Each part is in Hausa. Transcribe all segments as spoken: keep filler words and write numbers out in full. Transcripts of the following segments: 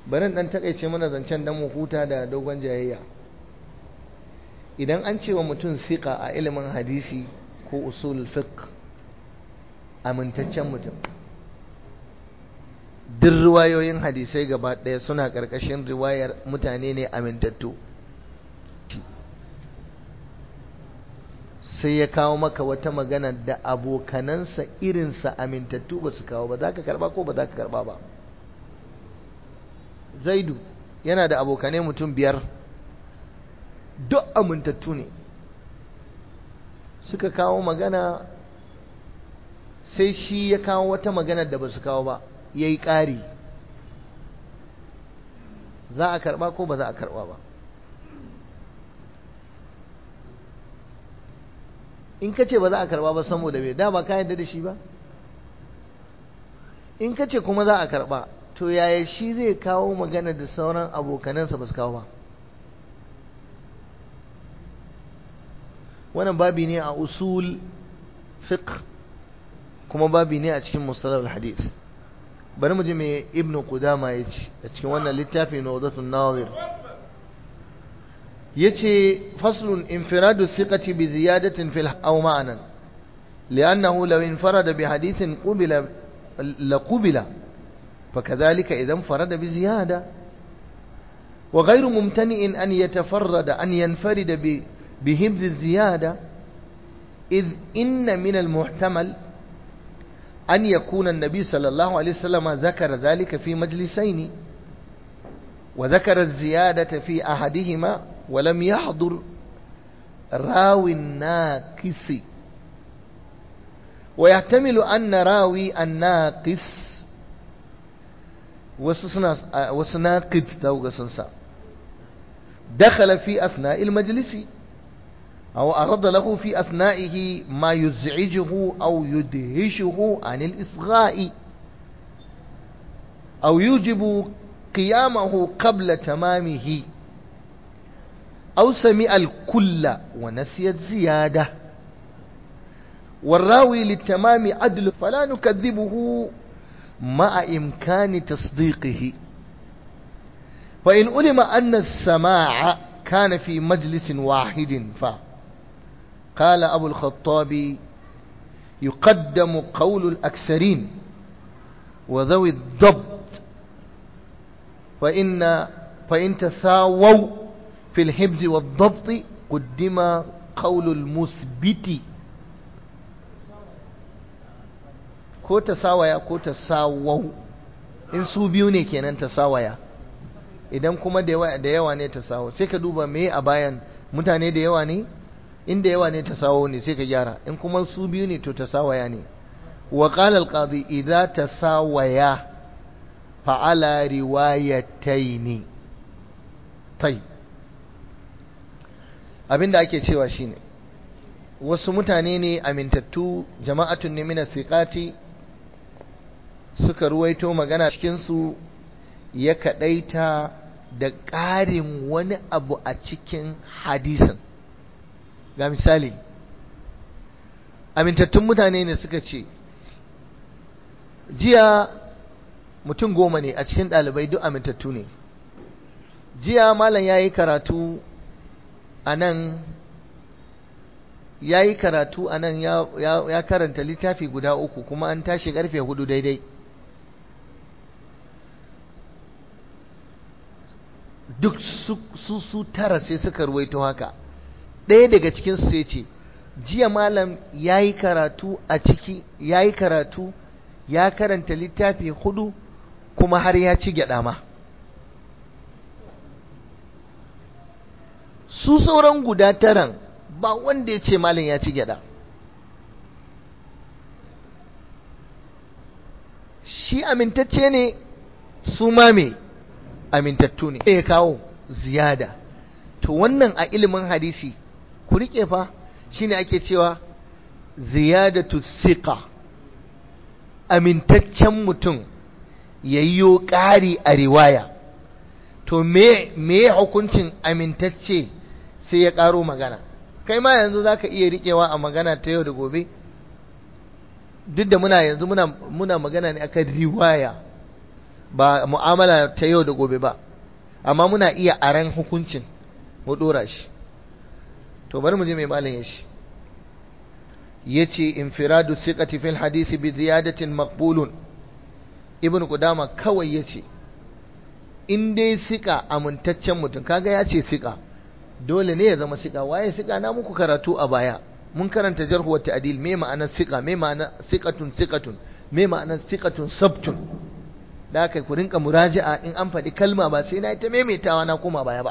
bari dan takeice mana zancen dan mu huta da dogon jayayya. Idan an ce wa mutum siqa a ilimin hadisi ko usul fiqh, amintaccen mutum, duk riwayoyin hadisai gaba ɗaya suna ƙarƙashin riwayar mutane ne amintattu. Sai ya kawo maka wata magana da abokanansa irinsa amintattu ba su kawo ba, za ka karba ko ba za ka karba ba? Zaidu yana da abokanai mutum biyar, duk amintattu ne, suka kawo magana, sai shi ya kawo wata magana da ba su kawo ba, ya yi ƙari. Za a karba ko ba za a karba ba? In ka ce ba za a karba ba saboda bai da ba ka yadda da shi ba, in ka ce kuma za a karba, to yaya shi zai kawo magana da sauran abokanansa ba su kawo ba? Wannan babi ne a usul fiqh, kuma babi ne a cikin mustalah al-hadith. Bari mu ji me Ibn Qudama ya ce a cikin wannan littafi Nawdatun Nazir. yace faslun infiradu thiqati bi ziyadatin fil aw ma'nan li'annahu law infarada bi hadithin qubila la qubila fakadhalika idan farada bi ziyada wa ghayru mumtani'in an yatafarrada an yanfarida bi بهبذ الزيادة إذ إن من المحتمل أن يكون النبي صلى الله عليه وسلم ذكر ذلك في مجلسين وذكر الزيادة في أحدهما ولم يحضر راوي الناقص ويحتمل أن راوي الناقص وسناقض دخل في أثناء المجلس أو أرد له في أثنائه ما يزعجه أو يدهشه عن الإصغاء أو يوجب قيامه قبل تمامه أو سمع الكل ونسي الزيادة والراوي للتمام عدل فلا نكذبه مع إمكان تصديقه. فإن علم أن السماع كان في مجلس واحد ف قال أبو الخطاب يقدم قول الأكثرين وذوي الضبط فإن فإن تساووا في الحفظ والضبط قدم قول المثبت ko tasawaya ko tasawau in su biyu ne kenan tasawaya, idan kuma da yawa da yawa ne tasawo sai ka duba me a bayan mutane da yawa ne, inda yawa ne tasawo ne sai ka gyara, in kuma su biyu ne to tasawaya ne. wa qala al-qadi idza tasawaya fa ala riwayataini. tai abinda ake cewa shine wasu mutane ne amintattu, jama'atun ne min as-siqati, suka ruwaito magana cikin su ya kadaita da ƙarin wani abu a cikin hadisin. Ga misali, amintattun mutane ne suka ce jiya mutum goma ne a cikin ɗalibai, duk amintattu ne. Jiya malam ya yi karatu a nan ya yi karatu a nan ya karanta littafi guda uku kuma an tashi ƙarfe hudu daidai. Duk su su tara sai suka ruwaito haka. Ɗaya daga cikin su sai ce jiya malam ya yi karatu a ciki, ya yi karatu ya karanta littafi hudu kuma har ya ci gyaɗa ma. Su sauran guda taran ba wanda ya ce malam ya ci gyaɗa. Shi amintacce ne, su ma me amintattu ne. Ya kawo ziyada. To wannan a ilimin hadisi ku rike fa shine ake cewa ziyadatu siqa, amintaccen mutum yayyo ƙari a riwaya. To me me hukuncin amintacce sai ya ƙaro magana? Kai ma yanzu zaka iya rikewa a magana ta yau da gobe, duk da muna yanzu muna muna magana ne akan riwaya ba mu'amala ta yau da gobe ba, amma muna iya aran hukuncin mu dora shi. To bari mu je mai malam yashi yace infiradu siqati fil hadisi bi ziyadatin maqbulun. Ibn Qudama kawai yace in dai sika amintaccen mutum, kaga yace sika dole ne ya zama sika. Waye sika? Na muku karatu a baya, mun karanta jarh wa ta'dil, me ma'anar sika, me ma'anar siqatun siqatun, me ma'anar siqatun sabtun. da haka ku rinka muraji'a in an faɗi kalma, ba sai na yi ta maimaitawa na koma baya ba.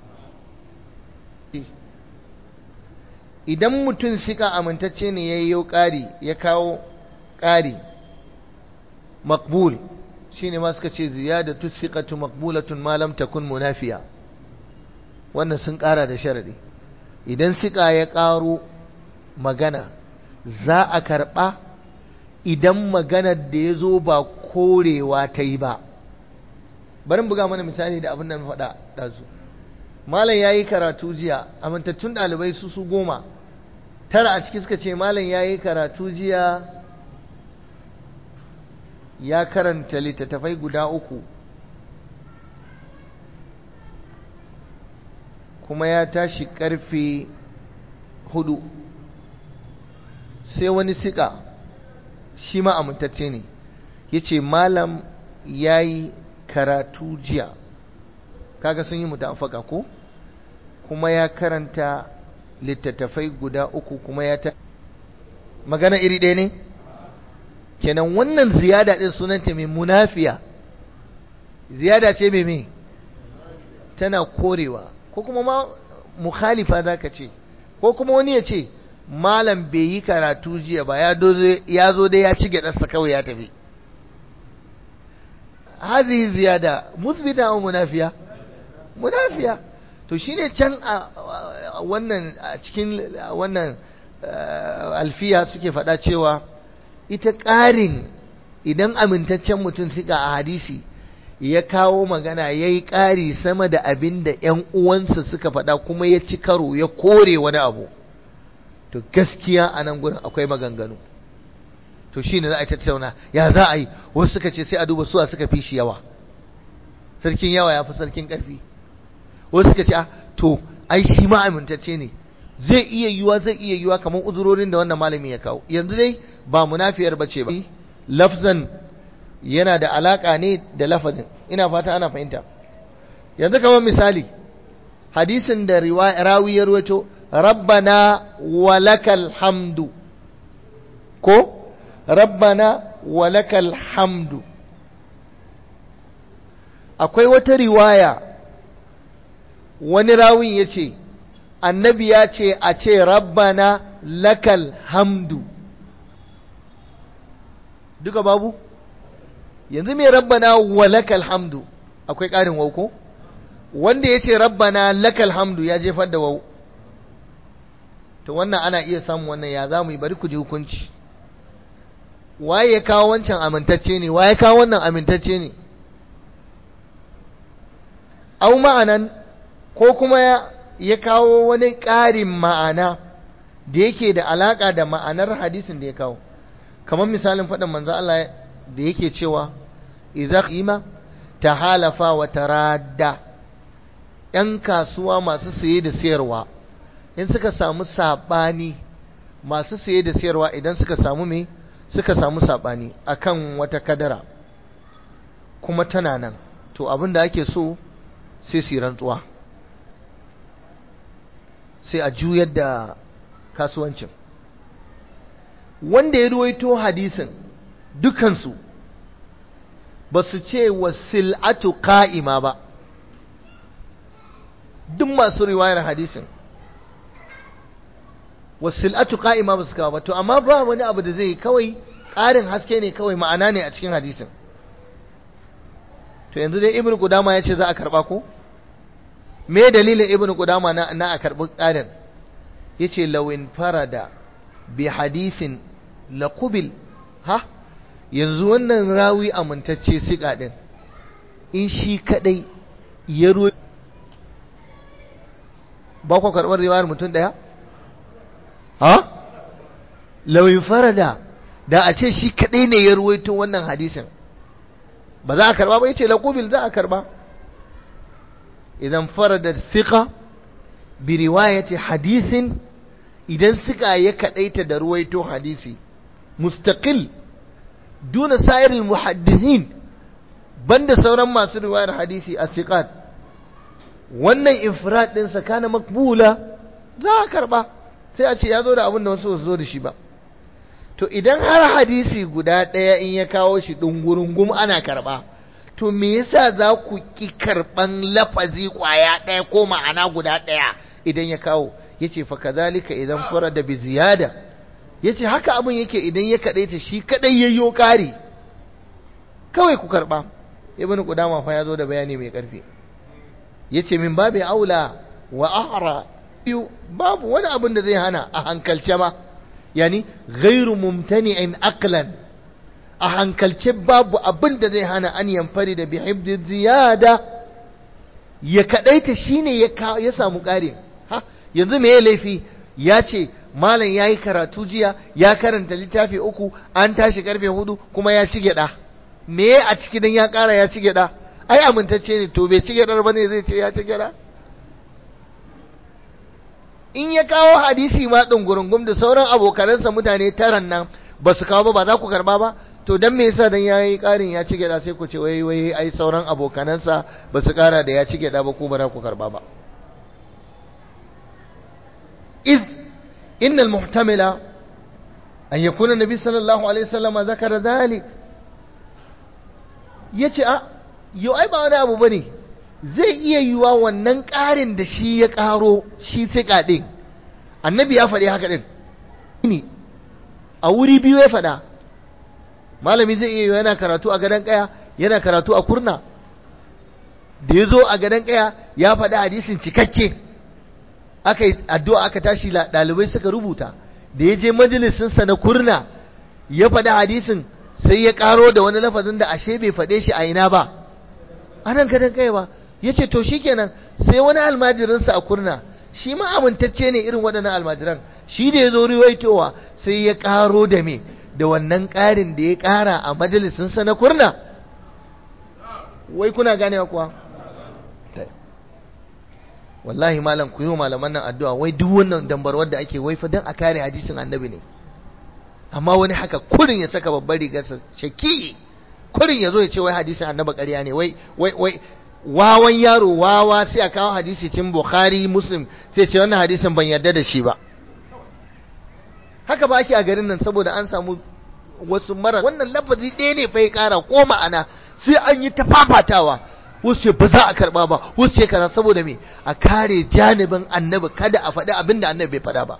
Idan mutum sika amintacce ne ya yi ƙari, ya kawo ƙari makbul, shi ne ma suka ce ziyadatu siqatu makbulatun ma lam takun munafiya. wannan sun ƙara da sharadi. Idan sika ya ƙaro magana za a karɓa idan maganar da ya zo ba korewa ta yi ba. Bari buga mana misali da abin da na faɗa ɗazu. Malam ya yi karatu jiya, amintattun ɗalibai su su goma, tara a ciki suka ce malam ya yi karatu jiya ya karanta littattafai guda uku kuma ya tashi ƙarfe hudu. Sai wani sika shi ma amintacce ne ya ce malam ya yi karatu jiya, kaga sun yi mutafaka ko, kuma ya karanta littattafai guda uku kuma ya ta magana iri ɗaya ne. Kenan wannan ziyada ɗin sunanta mai munafiya, ziyada ce mai mai tana korewa, ko kuma ma mukhalifa za ka ce, ko kuma wani ya ce malam bai yi karatu jiya ba, ya zo dai ya ci gyaɗarsa kawai ya tafi. hazihi ziyada musbita wa munafiya, munafiya. To shine can a wannan a cikin wannan alfiya suke faɗa cewa ita ƙarin idan amintaccen mutum suka a hadisi ya kawo magana ya yi ƙari sama da abin da ‘yan uwansa suka faɗa kuma ya ci karo ya kore wani abu, to gaskiya a nan gurin akwai maganganu. To shi ne za a yi tattauna ya za a yi. Wasu suka ce sai a duba suwa suka fi shi yawa, sarkin yawa ya fi sarkin ƙarfi. Wasu suka ce to ai shi ma amintacce ne, zai iya yiwa zai iya yiwa kamar uzurorin da wannan malami ya kawo. Yanzu dai ba munafiyar bace ba, lafzan yana da alaka ne da lafazin. Ina fata ana fahimta. Yanzu kamar misali hadisin da rawi ya rawaito rabbana walakal hamdu, ko rabbana walakal hamdu. Akwai wata riwaya wani rawin ya ce annabi ya ce a ce rabbana lakal hamdu, duka babu. Yanzu mai rabbana walakal hamdu akwai ƙarin wau ko, wanda ya ce rabbana lakal hamdu ya jefar da wau. To wannan ana iya samun wannan, ya za mu yi? Bari ku ji hukunci. Waye ya kawo wancan amintacce ne, waye kawo wannan amintacce ne. Au ma'anan, ko kuma ya, ya kawo wani ƙarin ma'ana da yake da alaƙa da ma'anar hadisin da ya kawo. Kamar misalin faɗin manzo Allah da yake cewa idza qima tahalafa wa taradda. ‘Yan kasuwa masu saye da sayarwa in suka samu saɓani, masu saye da sayarwa idan suka samu me suka samu saɓani akan wata kadara kuma tana nan, to abin da ake so sai su yi rantsuwa, sai a juyar da kasuwancin. Wanda ya ruwaito hadisin dukansu ba su ce wasil'atu qa'ima ba, duk masu riwayar hadisin wasil'atu qa'ima ba su kawo ba. To amma ba wani abu da zai kawai ƙarin haske ne, kawai ma'ana ne a cikin hadisin. To yanzu dai Ibn Qudama ya ce za a karɓa ko? Me dalilin Ibn Qudama na, na a karɓi ƙarin? Ya ce lawin farada bi hadisin la qubil. Ha? Yanzu wannan rawi amintacce siƙa ɗin in shi kaɗai ya ruwa, ba ku karɓar riwayar mutum ɗaya? Ha? Lawin farada da a ce shi kaɗai ne ya ruwaito wannan hadisin ba za a karba ba yace laqubil za a karba idan farada thiqa bi riwayati hadithin idan thiqa ya kadaita da ruwaito hadisi mustaqil duna sa'iril muhaddithin banda sauran masu riwayar hadisi as-thiqat wannan infrad din sa kana makbula za a karba sai a ce ya zo da abin da wasu su zo da shi ba to idan har hadisi guda ɗaya in ya kawo shi ɗungurungum ana karɓa to me yasa za ku ƙi karɓan lafazi ƙwaya ɗaya ko ma'ana guda ɗaya idan ya kawo ya ce fa kazalika idan fara da bi ziyada ya ce haka abin yake idan ya kaɗaita shi kaɗai yayyo ƙari kawai ku karɓa ibn qudama fa ya zo da bayani mai ƙarfi ya ce min babi aula wa ahra babu wani abin da zai hana a hankalce ma yani ghairu mumtani'in aqlan a hankalce babu abin da zai hana an yamfari da bihibdi ziyada ya kadaita shine ya ya samu ƙari ha yanzu me laifi ya ce malam yayi karatu jiya ya karanta littafi uku an tashi karfe hudu kuma ya ci gyada me a ciki dan ya ƙara ya ci gyada ai amintacce ne to bai ci gyadar bane zai ce ya ci gyada in ya kawo hadisi ma ɗungurungum da sauran abokanansa mutane taran nan ba su kawo ba ba za ku karba ba to dan me yasa dan yayi ƙarin ya ci gida sai ku ce wai wai ai sauran abokanansa ba su ƙara da ya ci gida ba ku ba za ku karba ba iz innal muhtamila an yakuna nabi sallallahu alaihi wasallam zakara dhalik yace a yo ai ba wani abu bane zai iya yiwa wannan ƙarin da shi ya ƙaro shi siƙa ɗin annabi ya faɗi haka ɗin ne a wuri biyu ya faɗa malami zai iya yiwa yana karatu a gadon ƙaya yana karatu a kurna da ya zo a gadon ƙaya ya faɗi hadisin cikakke aka yi addu'a aka tashi ɗalibai suka rubuta da ya je majalisinsa na kurna ya faɗi hadisin sai ya ƙaro da wani lafazin da ashe bai faɗe shi a ina ba anan gadon ƙaya ba ya ce to shi kenan sai wani almajirinsa a kurna shi ma amintacce ne irin waɗannan almajiran shi da ya zo riwaitowa sai ya ƙaro da me da wannan ƙarin da ya ƙara a majalisinsa na kurna wai kuna ganewa kuwa wallahi malam ku yi malaman nan addu'a wai duk wannan dambarwar da ake wai fa dan a kare hadisin annabi ne amma wani haka kurin ya saka babbar rigarsa shaki kurin ya zo ya ce wai hadisin annabi ƙarya ne wai wai wai wawan yaro wawa sai a kawo hadisi cin Bukhari Muslim sai ce wannan hadisin ban yarda da shi ba haka ba ake a garin nan saboda an samu wasu mara wannan lafazi ɗaya ne fa ya ƙara ko ma'ana sai an yi ta fafatawa wasu ba za a karɓa ba wasu ce kaza saboda me a kare janibin annabi kada a faɗi abin da annabi bai faɗa ba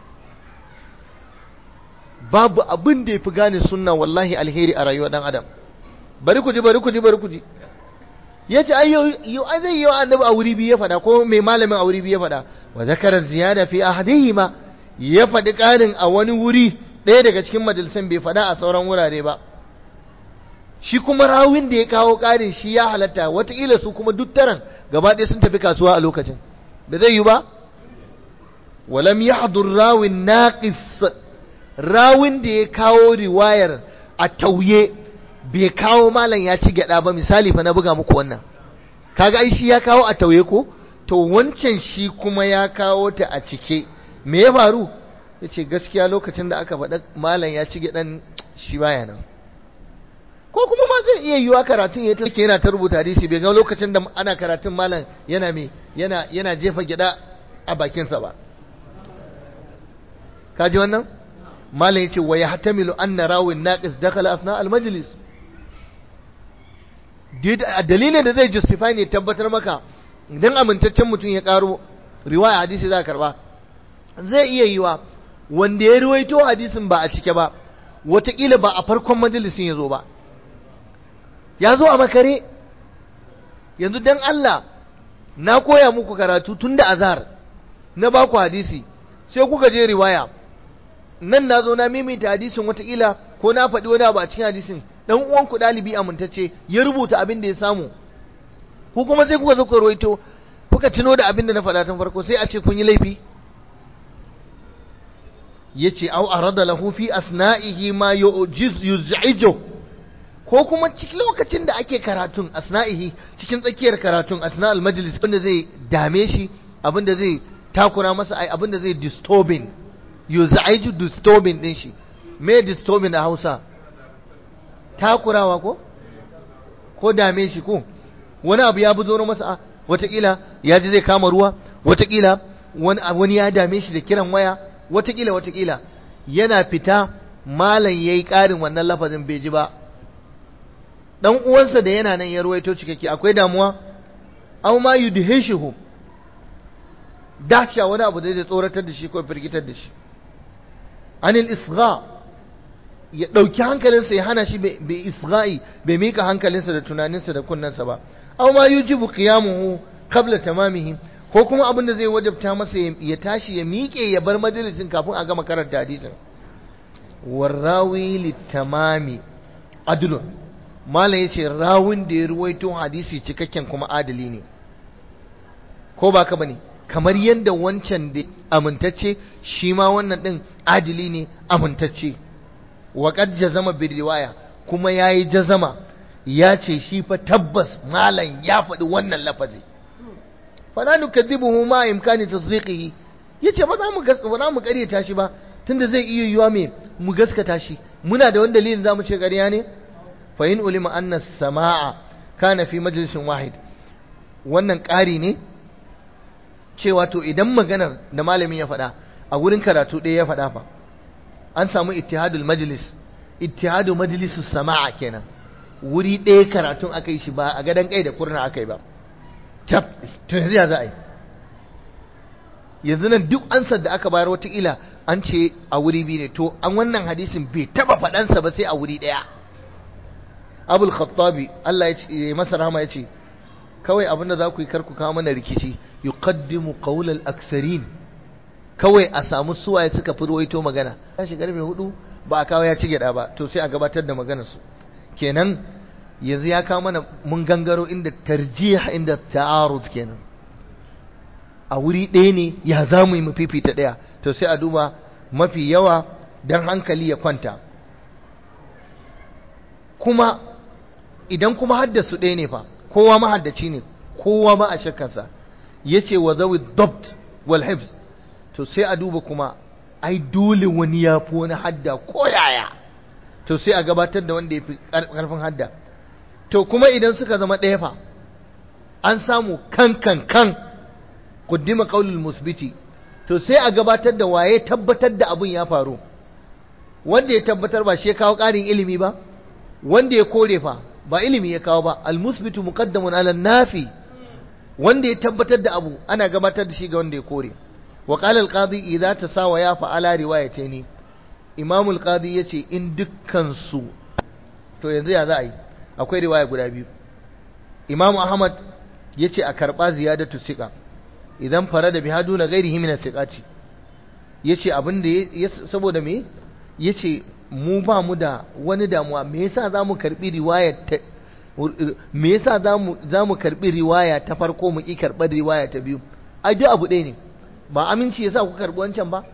babu abin da ya fi gane sunna wallahi alheri a rayuwar ɗan adam bari ku ji bari ku ji bari ku ji ya ce ai zai yi wa annabi a wuri biyu ya faɗa ko mai malamin a wuri biyu ya faɗa wa zakarar ziyada fi ahadihima ya faɗi ƙarin a wani wuri ɗaya daga cikin majalisan bai faɗa a sauran wurare ba shi kuma rawin da ya kawo ƙarin shi ya halatta wataƙila su kuma duk taran gaba ɗaya sun tafi kasuwa a lokacin da zai yi ba walam yahdur rawin naqis rawin da ya kawo riwayar a tauye bai kawo malam ya ci gyada ba misali fa na buga muku wannan kaga ai shi ya kawo a tauye ko to wancan shi kuma ya kawo ta a cike me ya faru yace gaskiya lokacin da aka faɗa malam ya ci gyadan shi baya nan ko kuma ma zai iya yiwa karatun ya take yana ta rubuta hadisi bai ga lokacin da ana karatun malam yana me yana yana jefa gyada a bakin sa ba kaji wannan malam yace wa yahtamilu anna rawin naqis dakhala asna al majlis dalilin da zai justify ne tabbatar maka idan amintaccen mutum ya karo riwaya hadisi za ka karba zai iya yiwa wanda ya ruwaito hadisin ba a cike ba wataƙila ba a farkon majalisin ya zo ba ya zo a makare yanzu dan Allah na koya muku karatu tun da azhar na ba ku hadisi sai kuka je riwaya nan na zo na mimita hadisin wataƙila ko na faɗi wani abu a cikin hadisin dan uwanku dalibi amintacce ya rubuta abin da ya samu ko kuma sai kuka zo ku ruwaito kuka tuno da abin da na faɗa tun farko sai a ce kun yi laifi yace au arada lahu fi asna'ihi ma yu'jiz yuz'ijo ko kuma cikin lokacin da ake karatun asna'ihi, cikin tsakiyar karatun asna'ul majlis, abinda zai dame shi, abinda zai takura masa, ai abinda zai disturbing, yuzaiju disturbing din shi. Me disturbing a Hausa? Takurawa ko ko dame shi ko wani abu ya buzo masa, watakila ya ji zai kama ruwa, watakila wani wani ya dame shi da kiran waya, watakila watakila yana fita malam yayi ƙarin wannan lafazin bai ji ba, dan uwansa da yana nan ya ruwaito cikakke, akwai damuwa. aw ma yudhishuhu, dasha wani abu da zai tsoratar da shi ko firgitar da shi. anil isgha, ya dauki hankalinsa ya hana shi bai isgha'i, bai mika hankalinsa da tunaninsa da kunnansa ba. aw ma yujibu qiyamuhu qabla tamamihi, ko kuma abin da zai wajabta masa ya tashi ya miƙe ya bar majalisin kafin a gama karanta hadisin. warrawi litamami adlun, malam yace rawun da ya ruwaito hadisi cikakken kuma adali ne, ko ba ka bane, kamar yadda wancan da amintacce shi ma wannan din adili ne amintacce. wa qad jazama bi riwaya, kuma yayi jazama ya ce shi fa tabbas malam ya faɗi wannan lafazi. fala nukadibuhu ma imkani tasdiqihi, yace ba za mu ba za mu ƙaryata shi ba tunda zai iya yiwa me mu gaskata shi, muna da wani dalilin zamu ce ƙarya ne. fa in ulima anna as-samaa kana fi majlisin wahid, wannan ƙari ne cewa to idan maganar da malamin ya faɗa a wurin karatu ɗaya ya faɗa fa, an samu ittihadul majlis, ittihadu majlisus samaa kenan, wuri ɗaya karatun aka yi shi ba a gadan kai da kurna aka yi ba. tab to yanzu ya za a yi? yanzu nan duk ansar da aka bayar wataƙila an ce a wuri biyu ne, to an wannan hadisin bai taba faɗansa ba sai a wuri ɗaya. abul khattabi Allah ya ce masa rahama ya ce kawai abinda za ku yi karku kawo mana rikici, yuqaddimu qawl al-aksarin, kawai a samu suwaye suka fi ruwaito magana, ya shi karfe hudu ba a kawo ya ci gyada ba, to sai a gabatar da maganar su. kenan yanzu ya kawo mana mun gangaro inda tarjih, inda ta'arud kenan, a wuri ɗaya ne ya za mu yi mu fifita ɗaya, to sai a duba mafi yawa don hankali ya kwanta. kuma idan kuma haddasu ɗaya ne fa, kowa mahaddaci ne, kowa ma a shakkansa, ya ce wa zawi dabt wal hifz, to sai a duba kuma ai dole wani ya fi wani hadda ko yaya, to sai a gabatar da wanda ya fi ƙarfin hadda. to kuma idan suka zama ɗaya fa, an samu kan kan kan kuddima qaulul musbiti, to sai a gabatar da waye tabbatar da abun ya faru. wanda ya tabbatar ba shi ya kawo ƙarin ilimi ba, wanda ya kore fa ba ilimi ya kawo ba. al musbitu muqaddamun ala nafi, wanda ya tabbatar da abu ana gabatar da shi ga wanda ya kore. wa qala al qadi idza tasawaya fa ala riwayataini, imam al qadi yace in dukkan su, to yanzu ya za a yi? akwai riwaya guda biyu. imam ahmad yace a karba ziyadatu siqa idan farada biha duna ghairihi min as-siqati, yace abin da saboda me, yace mu ba mu da wani damuwa, me yasa zamu karbi riwaya ta me yasa zamu zamu karbi riwaya ta farko mu ki karbar riwaya ta biyu? ai duk abu ɗaya ne, ba aminci yasa kuka karbi wancan ba?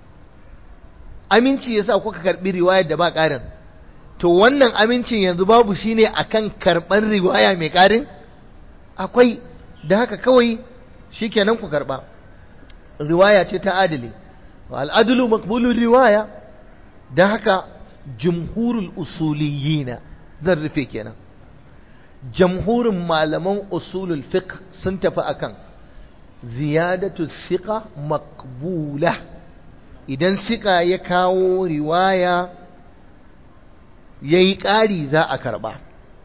aminci yasa kuka karbi riwayar da ba ƙarin, to wannan amincin yanzu babu shine akan karban riwaya mai ƙarin? akwai, da haka kawai shikenan ku karba, riwaya ce ta adili, wal adlu maqbulur riwaya. da haka jumhurul usuliyina, zan rufe kenan, jamhurin malaman usulul fiqh sun tafi akan ziyadatu siqa maqbula, idan siqa ya kawo riwaya yayi ƙari za a karba.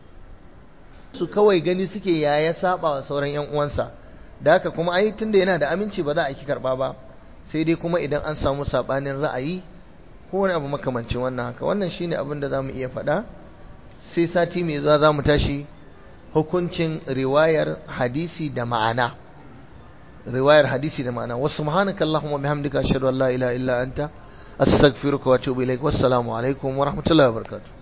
su kawai gani suke yaya saba wa sauran yan uwansa, da haka kuma ai tunda yana da aminci ba za a ki karba ba, sai dai kuma idan an samu sabanin ra'ayi ko wani abu makamancin wannan haka. wannan shine abin da zamu iya faɗa, sai sati mai zuwa zamu tashi hukuncin riwayar hadisi da ma'ana, riwayar hadisi da ma'ana. wa subhanakallahumma bihamdika ashhadu an la ilaha illa anta astaghfiruka wa atubu ilaik. wassalamu alaikum wa rahmatullahi wa barakatuh.